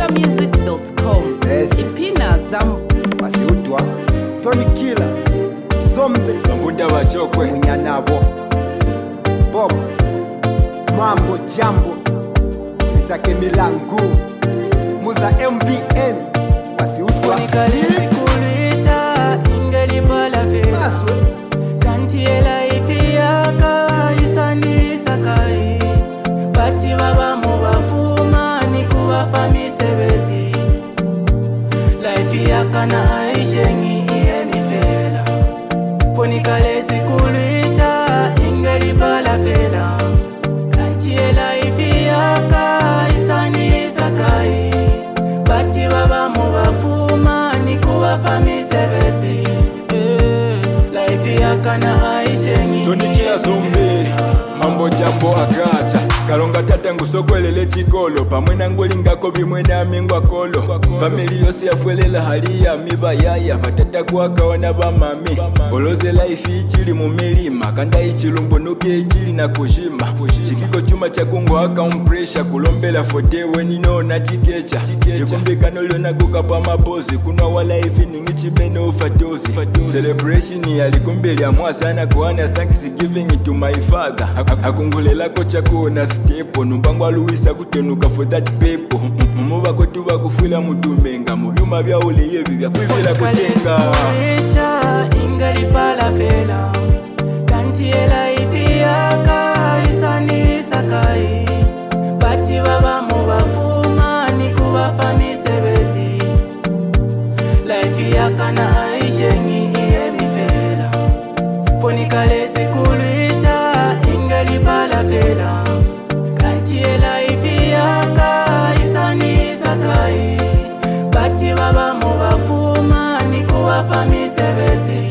ZambiaMusic.com. Ipina Zam Masiutwa Tony Killer Zombe Bambunda bachokwe Munyanabo Bob Mambo Jambo Nisake Milangu Muza MBN Masiutwa Kulisha ingeli bala fela Maswe Kantiela ifiyaka isani sakai Bati baba mubafuma ni kubafami sebezi Life yaka na aishengi iemifela Fonikalesi kulisha ingeli bala fela Kantiela ifiyaka isani sakai Bati baba mubafuma ni kubafami sebezi Life yaka na aishengi Tony Killer Zombe Mambo Jambo agacha Kalonga tata ngusokwelele chikolo Pamwena ngolingako bimwena amingwa kolo Family yose yafuelela haliya mibayaya Patata kuwakawana bamami Oloze life ichili mumilima Kanda ichilumbu nuke ichili na kushima Chikiko chuma chakungo waka umpresha Kulombela fotewe nino na chikecha Yukumbika nolo na kukapa mapozi Kunwa wa life ningichimeno ufatozi Celebration ya likumbeli ya mwasana Kuhana Thanksgiving to my father Akungulela kocha kuona stepo Numbangwa luisa kutenuka for that pepo Mumuba kotuba kufila mutumenga Muluma bya ule yebi bya kwivila kutenga Kulisha ingali pala fela Kantiela ifiyaka isani sakai Bati baba mubafuma ni kubafami sebezi Life yaka na aishengi iemifela Fonikalesi kulisha ingali pala fela Kantiela ifiyaka isani sakai Bati baba mubafuma ni kubafami sebezi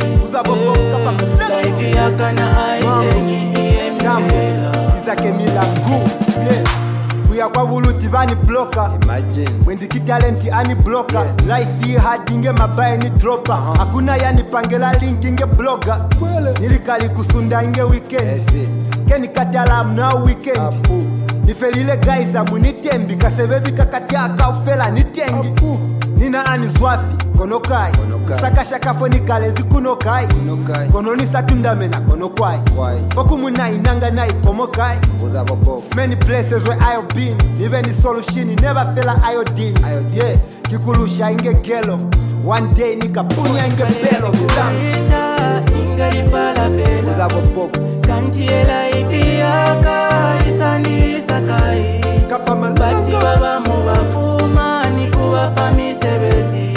Life yaka na aishengi iemifela Nisake Milangu Kuya kwa buluti bani bloka Imagine Wendiki talenti ani bloka Life hii hadinge mabaye ni dropa Hakuna yani pangela link inge bloga Nilikali kusunda inge weekend Keni katala mna weekend Nifelile guys amunitembi Kasevezi kakatia kaufela nitengi Nina ani zwafi konokai Saka shakafo nikalezi kunokai Kono ni satundamena konokwai Foku muna inanga na ipomokai Many places where I have been Even the solution never fella iodine Yeah, kikulusha inge gelo One day nikapunya inge belo Kulisha ingali pala fela Kantiela ifiyaka isani sakai Bati baba mubafuma ni kubafami sebezi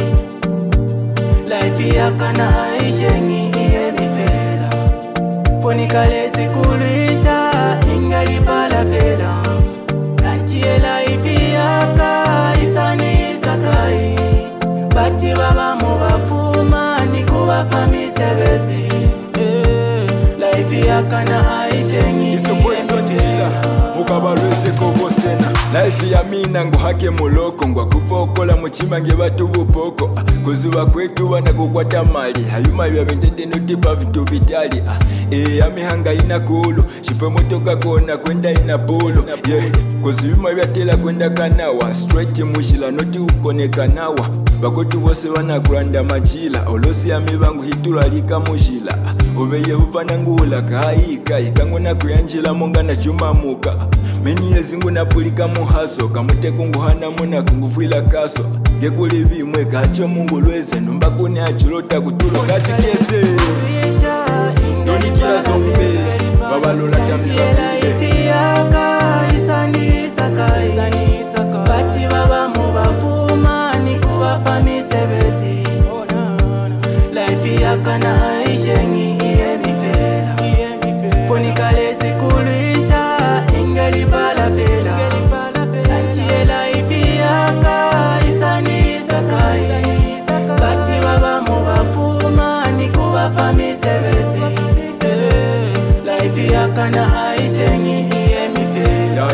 Life yaka na aishengi iemifela Fonikalesi kulisha ingali pala fela Kantiela ifiyaka isani sakai Bati baba mubafuma ni kubafami sebezi Life yaka na aishengi iemifela Mukabalweze kobosena Life ya mina nguhake muloko Ngwa kufokola muchima nge batu bupoko Kuzuba kwetu wana kukwata mali Hayuma bya bendede notipa vitu vitali Amihanga ina kulu Shipe motoka kona kwenda ina polo Kuzuma bya tela kwenda kanawa Straight mushila noti ukone kanawa Bakotu bose wana kulanda machila Olosi ya mibangu hitula lika mushila Obeye hufana ngula kaika Ikangu na kuyanjila monga na chuma muka Meni yezingu na pulika muhaso Kamute kunguhana muna kungufuila kaso Gekuli vimwe kacho mungu lweze Numba kune achulota kutulo kachikese Tony Killer Zombe Babalola tamila bide Isani sakai Bati baba mubafuma ni kubafami sebezi Life yaka na aishengi iemifela Fonikalesi kulisha ingali pala fela Kantiela ifiyaka isani sakai Bati baba mubafuma ni kubafami sebezi Life yaka na aishengi iemifela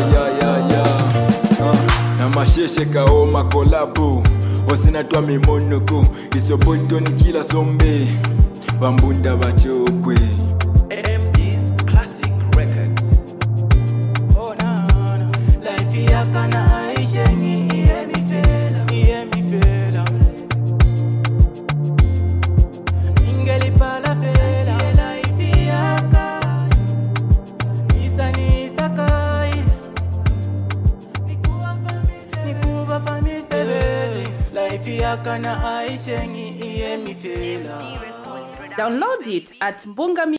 Na masheshe kao makolabu Osinatwa mimonuku Isoboy Tony Killer Zombe Bambunda bachokwe Classic Records Life yaka na aishengi iemifela life yakana aisengi iye mifela. Download it at Mbunga